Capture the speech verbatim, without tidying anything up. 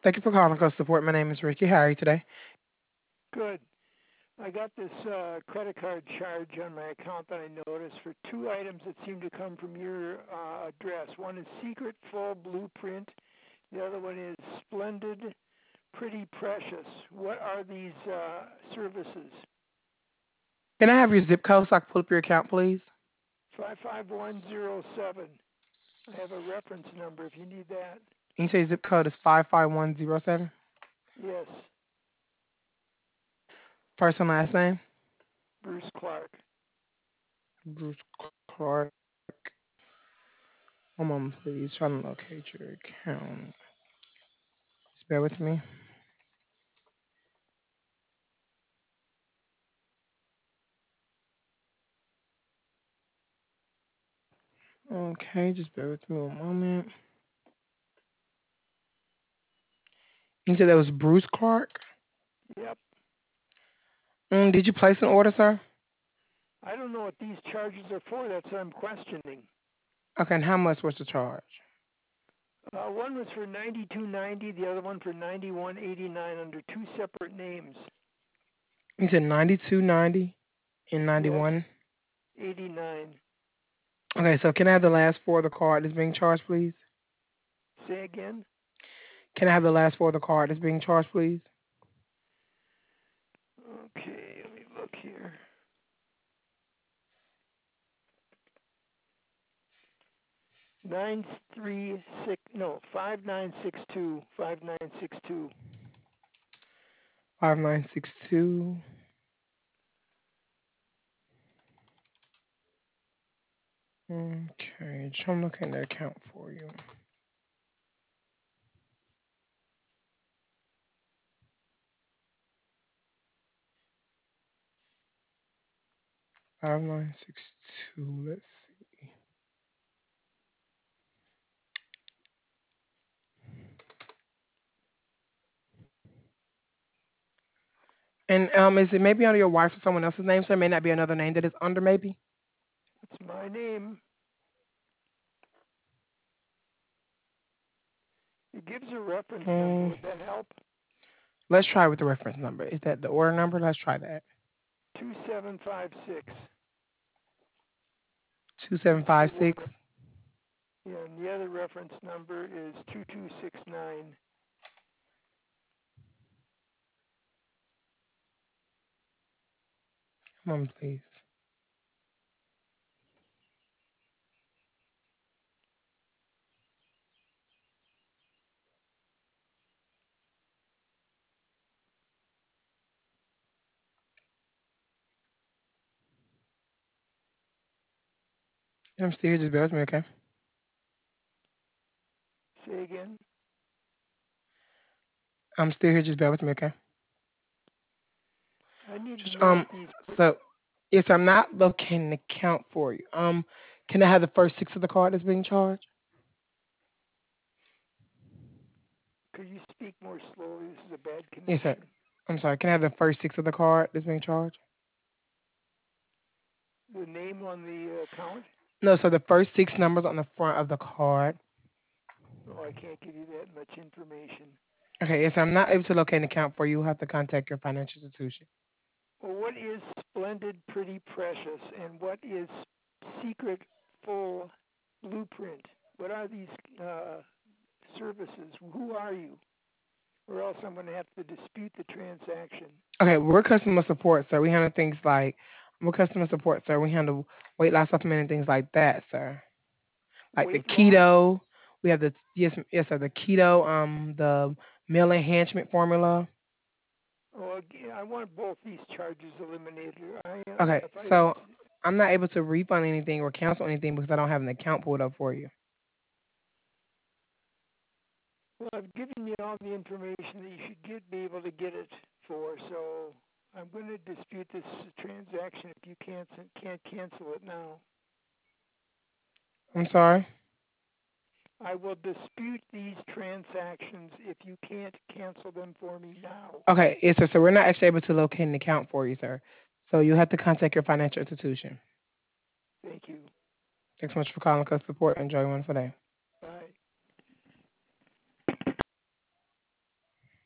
Thank you for calling Customer Support. My name is Ricky. How are you today? Good. I got this uh, credit card charge on my account that I noticed for two items that seem to come from your uh, address. One is Secret Full Blueprint. The other one is Splendid Pretty Precious. What are these uh, services? Can I have your zip code so I can pull up your account, please? five five one zero seven. I have a reference number if you need that. And you say zip code is five five one zero seven? Yes, First and last name? Bruce Clark. Bruce Clark. One moment, please. Trying to locate your account. Just bear with me. Okay, just bear with me one moment. You said that was Bruce Clark? Yep. Mm, did you place an order, sir? I don't know what these charges are for. That's what I'm questioning. Okay, and how much was the charge? Uh, one was for ninety-two ninety, the other one for ninety-one eighty-nine under two separate names. You said ninety-two ninety and Yes, ninety-one. eighty-nine. Okay, so can I have the last four of the card that's being charged, please? Say again. Can I have the last four of the card that's being charged, please? Okay, let me look here. Nine three six no five nine six two five nine six two. five nine six two. Okay, just trying to look in the account for you. five nine six two. Let's see. And um, is it maybe under your wife or someone else's name? So it may not be another name that is under, maybe. It's my name. It gives a reference number. Um, Would that help? let's try with the reference number. Is that the order number? Let's try that. Two seven five six. Two seven That's the five one. six. Yeah, and the other reference number is two two six nine. Come on, please. I'm still here. Just bear with me, okay? Say again. I'm still here. Just bear with me, okay? I need to Just know um. what these. So yes, I'm not locating an account for you. Um, can I have the first six of the card that's being charged? Could you speak more slowly? This is a bad Yes, sir. connection. I'm sorry. Can I have the first six of the card that's being charged? The name on the account? No, so the first six numbers on the front of the card. Oh, I can't give you that much information. Okay, yes, I'm not able to locate an account for you. You'll have to contact your financial institution. Well, what is Splendid Pretty Precious and what is Secret Full Blueprint? What are these uh, services? Who are you? Or else I'm going to have to dispute the transaction. Okay, we're customer support, sir. We handle things like we're customer support, sir. We handle weight loss supplement and things like that, sir. Like the Weight loss? keto. We have the yes, yes, sir. The keto, um, the meal enhancement formula. Oh, again, I want both these charges eliminated. I, uh, Okay, if I, so I'm not able to refund anything or cancel anything because I don't have an account pulled up for you. well, I've given you all the information that you should get, be able to get it for. So I'm going to dispute this transaction if you can't can't cancel it now. I'm sorry. I will dispute these transactions if you can't cancel them for me now. Okay, yes, sir. So we're not actually able to locate an account for you, sir. So you have to contact your financial institution. Thank you. Thanks so much for calling us support. Enjoy one for day.